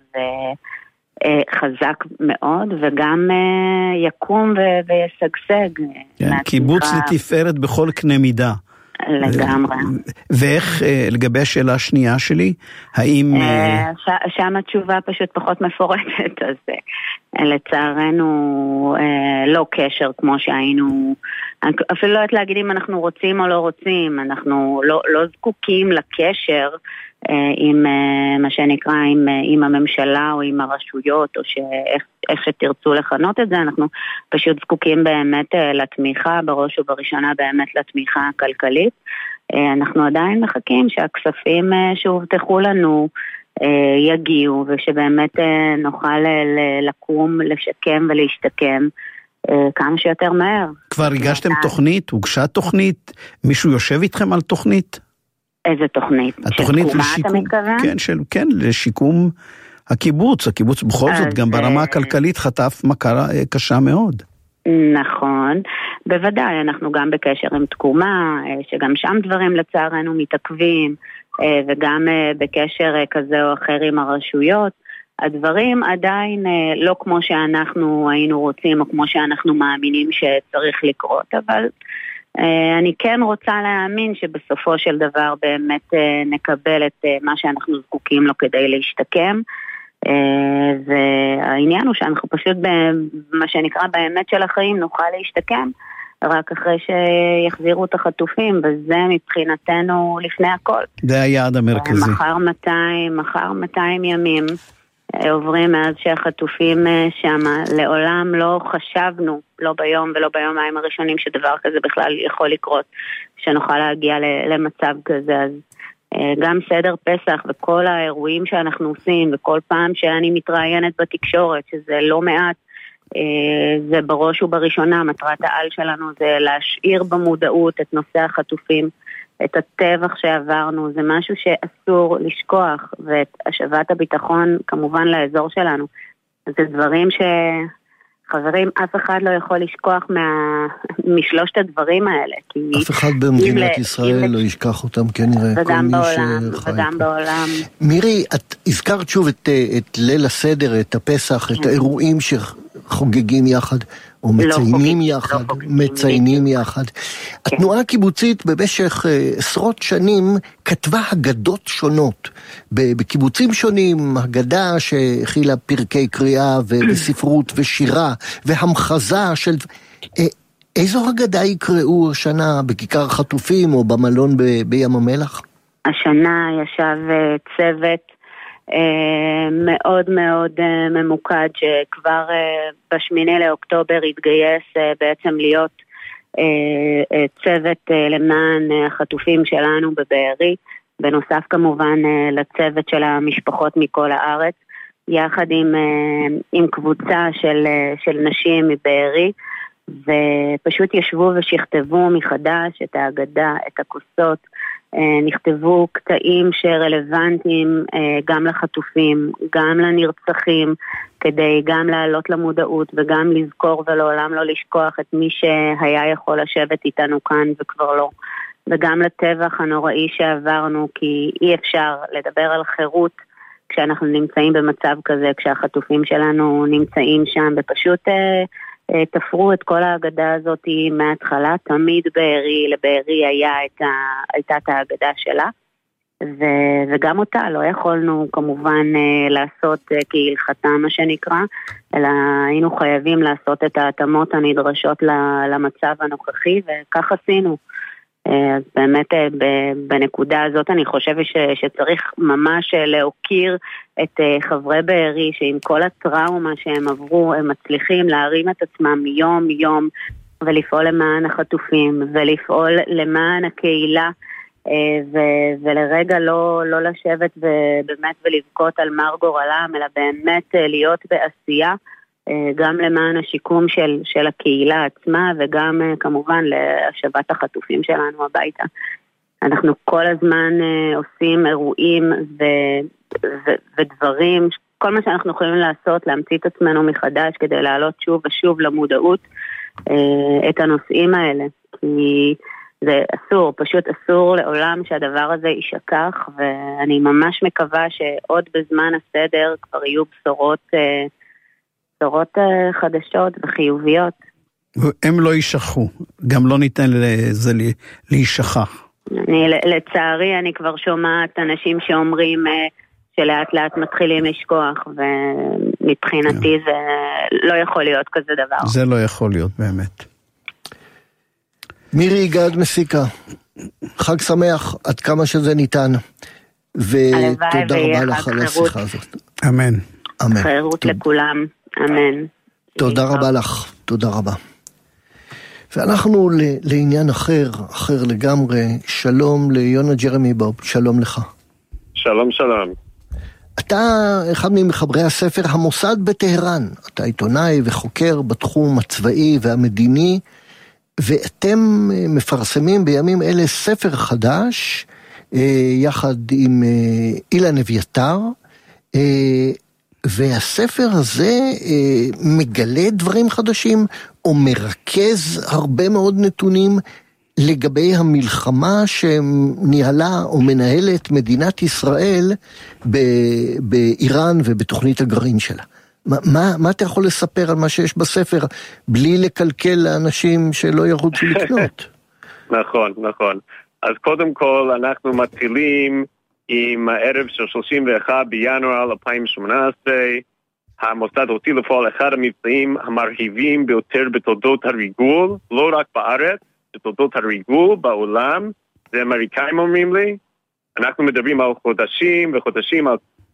וחזק מאוד, וגם יקום וישגשג. כן, קיבוץ לתפארת בכל קנה מידה. לגמרי. ואיך, לגבי השאלה השנייה שלי, האם... שם התשובה פשוט פחות מפורטת, אז לצערנו לא קשר כמו שהיינו, אפילו לא יודעת להגיד אם אנחנו רוצים או לא רוצים, אנחנו לא, לא זקוקים לקשר עם מה שנקרא עם, עם הממשלה או עם הרשויות, או שאיך, איך שתרצו לכנות את זה, אנחנו פשוט זקוקים באמת לתמיכה, בראש ובראשונה באמת לתמיכה הכלכלית. אנחנו עדיין מחכים שהכספים שהובטחו לנו יגיעו, ושבאמת נוכל לקום, לשקם ולהשתקם כמה שיותר מהר. כבר הגשתם תוכנית? הוגשה תוכנית? מישהו יושב איתכם על תוכנית? איזה תוכנית? התוכנית לשיקום, כן, של, כן, לשיקום הקיבוץ. הקיבוץ בכל זאת גם ברמה הכלכלית חטף מכה קשה מאוד. נכון, בוודאי, אנחנו גם בקשר עם תקומה, שגם שם דברים לצערנו מתעכבים, וגם בקשר כזה או אחר עם הרשויות. הדברים עדיין לא כמו שאנחנו היינו רוצים, או כמו שאנחנו מאמינים שצריך לקרות, אבל אני כן רוצה להאמין שבסופו של דבר באמת נקבל את מה שאנחנו זקוקים לו כדי להשתקם, והעניין הוא שאנחנו פשוט במה שנקרא באמת של החיים נוכל להשתקם רק אחרי שיחזירו את החטופים, וזה מבחינתנו לפני הכל. זה היעד המרכזי. מחר מאתיים, מחר מאתיים ימים עוברים מאז שהחטופים שם. לעולם לא חשבנו, לא ביום ולא ביומיים הראשונים, שדבר כזה בכלל יכול לקרות, שנוכל להגיע למצב כזה. אז גם סדר פסח וכל האירועים שאנחנו עושים, וכל פעם שאני מתראיינת בתקשורת, שזה לא מעט, זה בראש ובראשונה, מטרת העל שלנו זה להשאיר במודעות את נושא החטופים, את הטבח שעברנו, זה משהו שאסור לשכוח, ואת השבת הביטחון כמובן לאזור שלנו. זה דברים שחברים, אף אחד לא יכול לשכוח מה... משלושת הדברים האלה. כי אף אחד במדינת ישראל לא ישכח אותם, כנראה. וגם בעולם, וגם בעולם. מירי, את הזכרת שוב את, את ליל הסדר, את הפסח, את האירועים שחוגגים יחד, או מציינים יחד, מציינים יחד. התנועה הקיבוצית במשך עשרות שנים כתבה הגדות שונות. בקיבוצים שונים, הגדה שהכילה פרקי קריאה וספרות ושירה, והמחזה של... איזו הגדה יקראו השנה בכיכר חטופים או במלון ב- בים המלח? השנה ישב צוות מאוד מאוד ממוקד שכבר בשמיני לאוקטובר התגייס בעצם להיות צוות למען החטופים שלנו בבארי, בנוסף כמובן לצוות של המשפחות מכל הארץ, יחד עם, עם קבוצה של, של נשים מבארי, ופשוט ישבו ושכתבו מחדש את ההגדה, את הכוסות, נכתבו קטעים שרלוונטיים גם לחטופים, גם לנרצחים, כדי גם לעלות למודעות וגם לזכור ולעולם לא לשכוח את מי שהיה יכול לשבת איתנו כאן וכבר לא. וגם לטבח הנוראי שעברנו, כי אי אפשר לדבר על חירות כשאנחנו נמצאים במצב כזה, כשהחטופים שלנו נמצאים שם, ופשוט תפרו את כל ההגדה הזאת מההתחלה, תמיד בארי, לבארי היה את ה, הייתה את ההגדה שלה, ו, וגם אותה לא יכולנו כמובן לעשות כהלכתה מה שנקרא, אלא היינו חייבים לעשות את ההתאמות הנדרשות למצב הנוכחי, וכך עשינו. אז באמת בנקודה הזאת אני חושבת שצריך ממש להוקיר את חברי בארי, שעם כל הטראומה שהם עברו הם מצליחים להרים את עצמם יום יום ולפעול למען החטופים ולפעול למען הקהילה, ו- ולרגע לא, לא לשבת ובאמת ולבכות על מר גורלם, אלא באמת להיות בעשייה גם למען השיקום של, של הקהילה עצמה, וגם כמובן להשבת החטופים שלנו הביתה. אנחנו כל הזמן עושים אירועים ו, ו, ודברים, כל מה שאנחנו יכולים לעשות, להמציא את עצמנו מחדש, כדי לעלות שוב ושוב למודעות את הנושאים האלה. כי זה אסור, פשוט אסור לעולם שהדבר הזה יישכח, ואני ממש מקווה שעוד בזמן הסדר כבר יהיו בשורות בשורות חדשות וחיוביות. הם לא יישכחו, גם לא ניתן לזה להישכח. אני, לצערי אני כבר שומעת אנשים שאומרים שלאט לאט מתחילים לשכוח, ומבחינתי זה לא יכול להיות כזה דבר. זה לא יכול להיות באמת. מירי גד מסיקה, חג שמח עד כמה שזה ניתן, ותודה רבה לך על השיחה הזאת. אמן. אמן. חירות לכולם. אמן. תודה רבה לך, תודה רבה. ואנחנו לעניין אחר, אחר לגמרי. שלום ליונה ג'רמי בוב, שלום לך. שלום שלום. אתה אחד ממחברי הספר המוסד בטהרן, אתה עיתונאי וחוקר בתחום הצבאי והמדיני, ואתם מפרסמים בימים אלה ספר חדש, יחד עם אילן אביתר, והספר הזה מגלה דברים חדשים, או מרכז הרבה מאוד נתונים לגבי המלחמה שניהלה או מנהלת מדינת ישראל באיראן ובתוכנית הגרעין שלה. מה, מה, מה אתה יכול לספר על מה שיש בספר, בלי לקלקל לאנשים שלא ירוצו לקנות? נכון, נכון. אז קודם כל אנחנו מתחילים עם הערב של שלושים ואחד בינואר אלפיים שמונה עשרה, המוסד הוציא לפועל אחד המבצעים המרהיבים ביותר בתולדות הריגול, לא רק בארץ, בתולדות הריגול בעולם, זה אמריקאים אומרים לי, אנחנו מדברים על חודשים וחודשים, על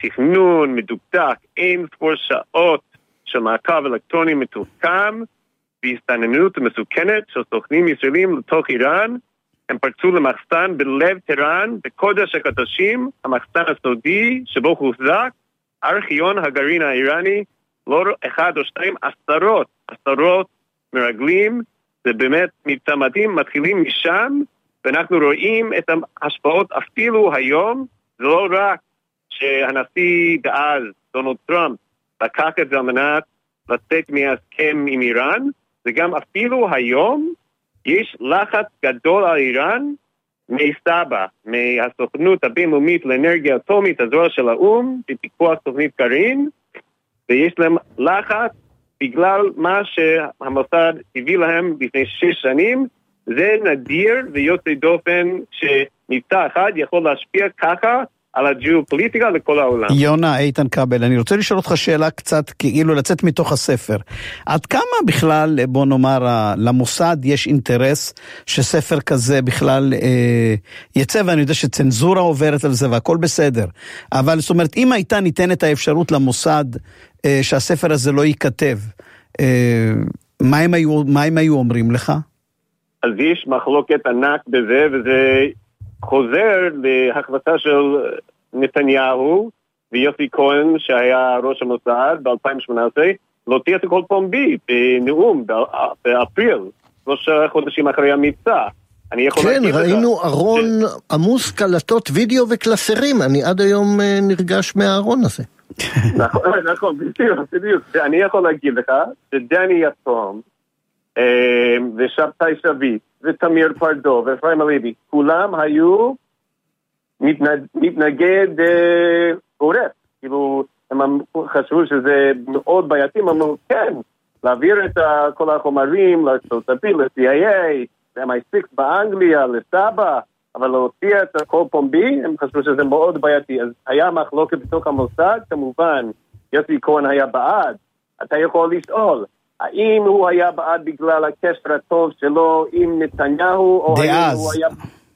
תכנון מדוקדק, אין ספור שעות של מעקב אלקטרוני מתוחכם, והסתננות מסוכנת של סוכנים ישראלים לתוך איראן. הם פרצו למחסן בלב טהרן, בקודש הקודשים, המחסן הסודי שבו הוחזק ארכיון הגרעין האיראני, לא אחד או שתיים, עשרות, עשרות מרגלים. זה באמת מבצע מדהים, מתחילים משם, ואנחנו רואים את ההשפעות אפילו היום. זה לא רק שהנשיא דאז, דונלד טראמפ, לקח את זה על מנת לצאת מהסכם עם איראן, זה גם אפילו היום יש לחץ גדול על איראן מסבא, מהסוכנות הבינלאומית לאנרגיה אטומית, הזרוע של האום, בפיקוח תוכנית גרעין, ויש להם לחץ בגלל מה שהמוסד הביא להם לפני שש שנים. זה נדיר ויוצא דופן שמבצע אחד יכול להשפיע ככה על הג'יאופוליטיקה לכל העולם. יונה, איתן כבל, אני רוצה לשאול אותך שאלה קצת כאילו לצאת מתוך הספר. עד כמה בכלל, בוא נאמר, למוסד יש אינטרס שספר כזה בכלל אה, יצא, ואני יודע שצנזורה עוברת על זה והכל בסדר. אבל זאת אומרת, אם הייתה ניתנת האפשרות למוסד אה, שהספר הזה לא ייכתב, אה, מה הם היו, מה הם היו אומרים לך? אז יש מחלוקת ענק בזה, וזה חוזר להחלטה של נתניהו ויוסי כהן שהיה ראש המוסד ב-אלפיים שמונה עשרה להוציא את הכל פומבי בנאום באפריל, שלושה חודשים אחרי המבצע. כן, ראינו ארון עמוס קלטות וידאו וקלסרים, אני עד היום נרגש מהארון הזה. נכון, נכון, בדיוק, בדיוק. אני יכול להגיד לך שדני יתום ושבתאי שביט ותמיר פרדו ואפרים הלוי, כולם היו מתנגד גורף. כאילו, הם חשבו שזה מאוד בעייתי, הם אמרו, כן, להעביר את כל החומרים לארצות הברית, ל-סי איי איי, ל-אם איי סיקס באנגליה, לסבא, אבל להוציא את הכל פומבי, הם חשבו שזה מאוד בעייתי. אז היה מחלוקת בתוך המוסד, כמובן, יוסי כהן היה בעד. אתה יכול לשאול, האם הוא היה בעד בגלל הקשר הטוב שלו עם נתניהו, או האם הוא היה...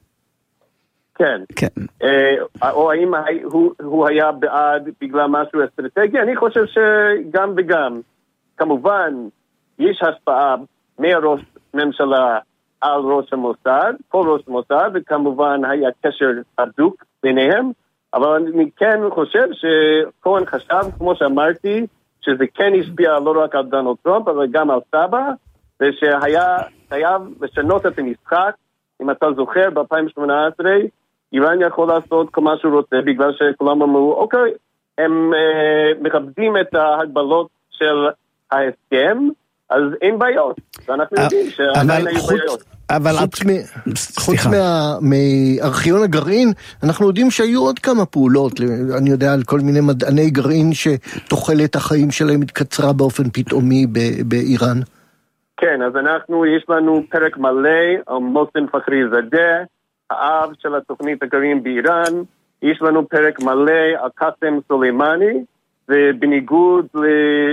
כן. כן. אה, או האם הוא, הוא היה בעד בגלל משהו אסטרטגי? אני חושב שגם וגם. כמובן, יש השפעה מהראש ממשלה על ראש המוסד, כל ראש המוסד, וכמובן היה קשר הדוק ביניהם, אבל אני כן חושב שכהן חשב, כמו שאמרתי, שזה כן השפיע לא רק על דונלד טראמפ, אבל גם על סבא, ושהיה חייב לשנות את המשחק. אם אתה זוכר, ב-אלפיים שמונה עשרה, איראן יכול לעשות כל מה שהוא רוצה, בגלל שכולם אמרו, אוקיי, הם אה, מכבדים את ההגבלות של ההסכם, אז אין בעיות. ואנחנו יודעים שעדיין היו בעיות. אבל חוץ, מ... חוץ מה... מארכיון הגרעין, אנחנו יודעים שהיו עוד כמה פעולות, אני יודע על כל מיני מדעני גרעין שתוחלת החיים שלהם התקצרה באופן פתאומי ב- באיראן. כן, אז אנחנו, יש לנו פרק מלא על מוסן פחרי זאדה, האב של התוכנית הגרעין באיראן, יש לנו פרק מלא על קאסם סולימני, ובניגוד ל...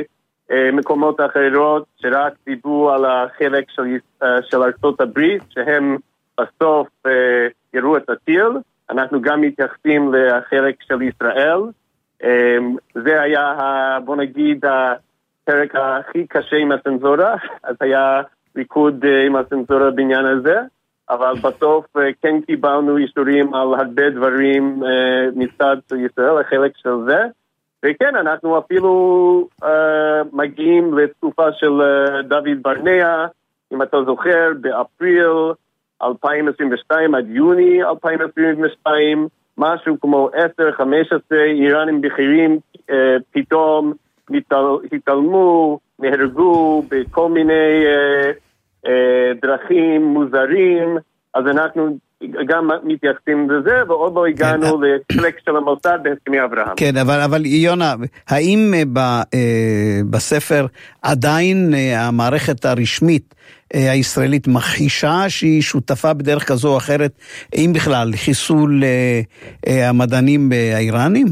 מקומות אחרות שרק דיברו על החלק של, של ארצות הברית, שהם בסוף uh, יראו את הטיל, אנחנו גם מתייחסים לחלק של ישראל. Um, זה היה, ה, בוא נגיד, הפרק הכי קשה עם הסנזורה, אז היה ריקוד uh, עם הסנזורה בעניין הזה, אבל בסוף uh, כן קיבלנו אישורים על הרבה דברים uh, מצד של ישראל, החלק של זה. וכן, אנחנו אפילו uh, מגיעים לתקופה של uh, דוד ברנע, אם אתה זוכר, באפריל אלפיים עשרים ושתיים עד יוני אלפיים עשרים ושתיים, משהו כמו עשר חמש עשרה איראנים בכירים uh, פתאום התעל, התעלמו, נהרגו בכל מיני uh, uh, דרכים מוזרים, אז אנחנו... גם מתייחסים לזה, ועוד לא הגענו לחלק של המוסד בהסכמי אברהם. כן, אבל, אבל יונה, האם ב, בספר עדיין המערכת הרשמית הישראלית מכחישה שהיא שותפה בדרך כזו או אחרת, אם בכלל, חיסול המדענים האיראנים?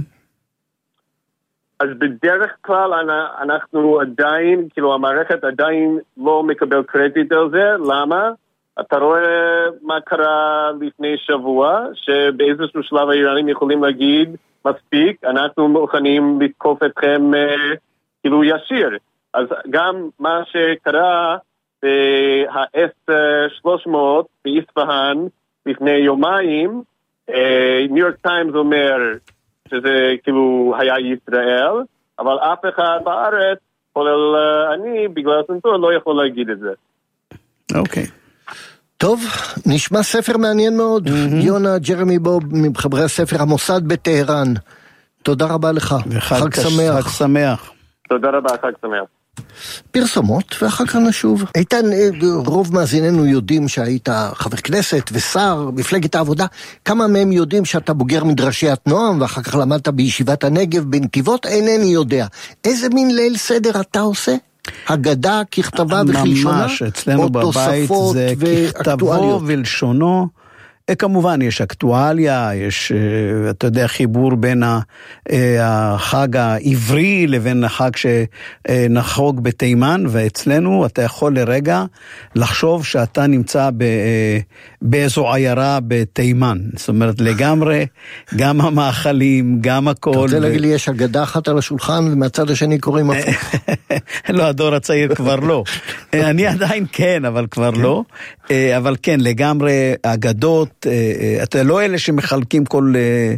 אז בדרך כלל אנחנו עדיין, כאילו המערכת עדיין לא מקבל קרדיט על זה, למה? אתה רואה מה קרה לפני שבוע, שבאיזשהו שלב האיראנים יכולים להגיד מספיק, אנחנו מוכנים לתקוף אתכם כאילו ישיר. אז גם מה שקרה ב-אס שלוש מאות באספהאן לפני יומיים, ניו יורק טיימס אומר שזה כאילו היה ישראל, אבל אף אחד בארץ, כולל אני, בגלל הסנטור, לא יכול להגיד את זה. אוקיי. טוב, נשמע ספר מעניין מאוד. יונה ג'רמי בוב, מחברי הספר המוסד בטהרן. תודה רבה לך. חג שמח. חג שמח. תודה רבה, חג שמח. פרסומות, ואחר כך נשוב. איתן, רוב מאזיננו יודעים שהיית חבר כנסת ושר, מפלגת העבודה. כמה מהם יודעים שאתה בוגר מדרשיית נועם, ואחר כך למדת בישיבת הנגב בנתיבות? אינני יודע. איזה מין ליל סדר אתה עושה? הגדה ככתבה וכלשונה? ממש, אצלנו בבית זה ככתבו ולשונו. כמובן יש אקטואליה, יש, אתה יודע, חיבור בין החג העברי לבין החג שנחוג בתימן, ואצלנו אתה יכול לרגע לחשוב שאתה נמצא באיזו עיירה בתימן. זאת אומרת, לגמרי, גם המאכלים, גם הכל. אתה רוצה להגיד לי, יש אגדה אחת על השולחן, ומהצד השני קוראים הפוך? לא, הדור הצעיר כבר לא. אני עדיין כן, אבל כבר לא. אבל כן, לגמרי אגדות, אתה לא אלה שמחלקים כל,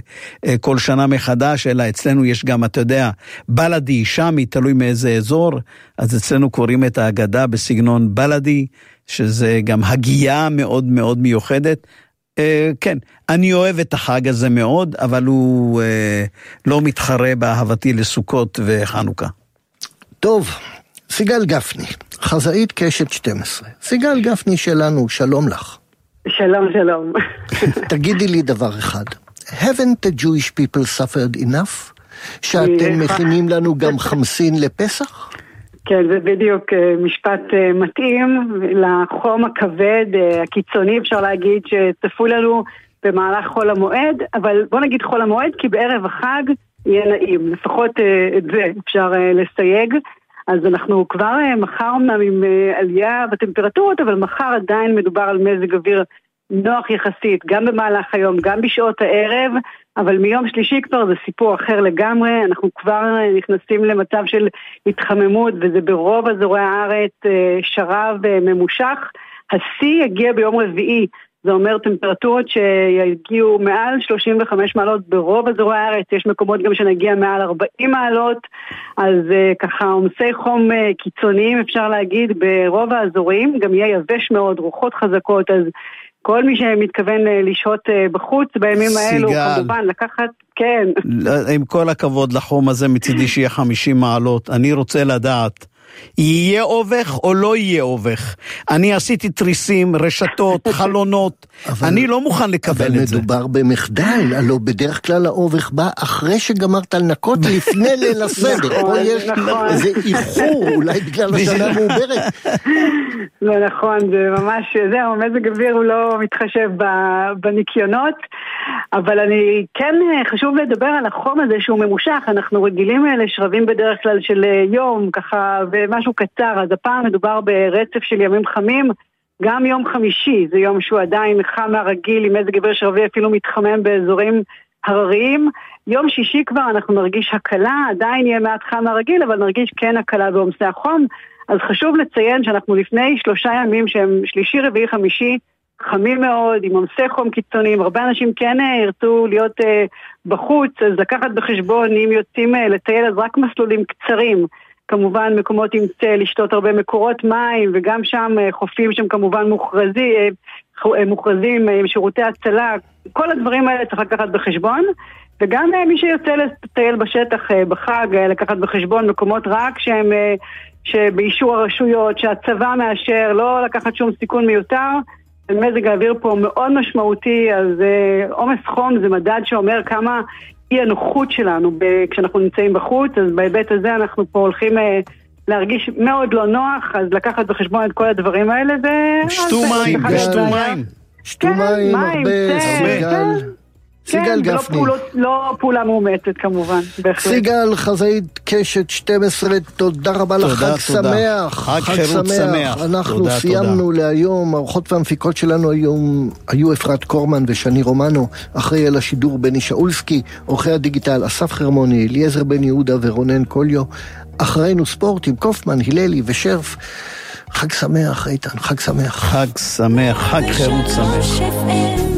כל שנה מחדש, אלא אצלנו יש גם, אתה יודע, בלדי, שמי, תלוי מאיזה אזור, אז אצלנו קוראים את האגדה בסגנון בלדי, שזה גם הגייה מאוד מאוד מיוחדת. כן, אני אוהב את החג הזה מאוד, אבל הוא לא מתחרה באהבתי לסוכות וחנוכה. טוב, סיגל גפני, חזאית קשת שתים עשרה. סיגל גפני שלנו, שלום לך. שלום, שלום. תגידי לי דבר אחד. Haven't the Jewish people suffered enough? שאתם מכינים לנו גם חמסין לפסח? כן, זה בדיוק משפט מתאים לחום הכבד, הקיצוני, אפשר להגיד, שצפו לנו במהלך חול המועד, אבל בוא נגיד חול המועד, כי בערב החג יהיה נעים. לפחות את זה אפשר לסייג. אז אנחנו כבר מחר אמנם עם עלייה בטמפרטורות, אבל מחר עדיין מדובר על מזג אוויר נוח יחסית, גם במהלך היום, גם בשעות הערב, אבל מיום שלישי כבר זה סיפור אחר לגמרי, אנחנו כבר נכנסים למצב של התחממות, וזה ברוב אזורי הארץ שרב ממושך. השיא יגיע ביום רביעי, זה אומר טמפרטורות שיגיעו מעל שלושים וחמש מעלות ברוב אזורי הארץ, יש מקומות גם שנגיע מעל ארבעים מעלות, אז ככה עומסי חום קיצוניים אפשר להגיד ברוב האזורים, גם יהיה יבש מאוד, רוחות חזקות, אז כל מי שמתכוון לשהות בחוץ בימים האלו, כמובן לקחת, כן. עם כל הכבוד לחום הזה מצידי שיהיה חמישים מעלות, אני רוצה לדעת, יהיה אובך או לא יהיה אובך? אני עשיתי תריסים, רשתות, חלונות, אבל, אני לא מוכן לקבל את זה. אבל מדובר במחדל, הלוא בדרך כלל האובך בא אחרי שגמרת לנקות לפני ליל הסדר. פה יש איזה איחור, אולי בגלל השנה המעוברת. לא נכון, זה ממש, זהו, מזג אוויר הוא לא מתחשב בניקיונות, אבל אני כן חשוב לדבר על החום הזה שהוא ממושך, אנחנו רגילים לשרבים בדרך כלל של יום, ככה, ומשהו קצר, אז הפעם מדובר ברצף של ימים חמים, גם יום חמישי, זה יום שהוא עדיין חם מהרגיל, עם מזג אוויר שרבי אפילו מתחמם באזורים הרריים, יום שישי כבר אנחנו נרגיש הקלה, עדיין יהיה מעט חם מהרגיל, אבל נרגיש כן הקלה בעומסי החום, אז חשוב לציין שאנחנו לפני שלושה ימים שהם שלישי, רביעי, חמישי, חמים מאוד, עם עומסי חום קיצוניים, הרבה אנשים כן ירצו להיות uh, בחוץ, אז לקחת בחשבון, אם יוצאים uh, לטייל, אז רק מסלולים קצרים, כמובן מקומות עם צל, לשתות הרבה מקורות מים, וגם שם uh, חופים שהם כמובן מוכרזי, uh, מוכרזים uh, עם שירותי הצלה, כל הדברים האלה צריך לקחת בחשבון, וגם uh, מי שיוצא לטייל בשטח uh, בחג, uh, לקחת בחשבון מקומות רק שהם... Uh, שבאישור הרשויות, שהצבא מאשר, לא לקחת שום סיכון מיותר, מזג האוויר פה מאוד משמעותי, אז עומס חום זה מדד שאומר כמה היא הנוחות שלנו כשאנחנו נמצאים בחוץ, אז בהיבט הזה אנחנו פה הולכים להרגיש מאוד לא נוח, אז לקחת בחשבון את כל הדברים האלה, שתו מים, שתו מים. שתו מים, הרבה, סיגל. סיגל גפני. כן, לא פעולה מאומצת כמובן, בהחלט. סיגל חזאית קשת שתים עשרה, תודה רבה לך, חג שמח. חג חירות שמח. אנחנו סיימנו להיום, האורחות והמפיקות שלנו היום היו אפרת קורמן ושני רומנו, אחראי על השידור בני שאולסקי, עורכי הדיגיטל אסף חרמוני, אליעזר בן יהודה ורונן קוליו, אחרינו ספורט עם קופמן, היללי ושרף. חג שמח איתן, חג שמח. חג שמח, חג חירות שמח.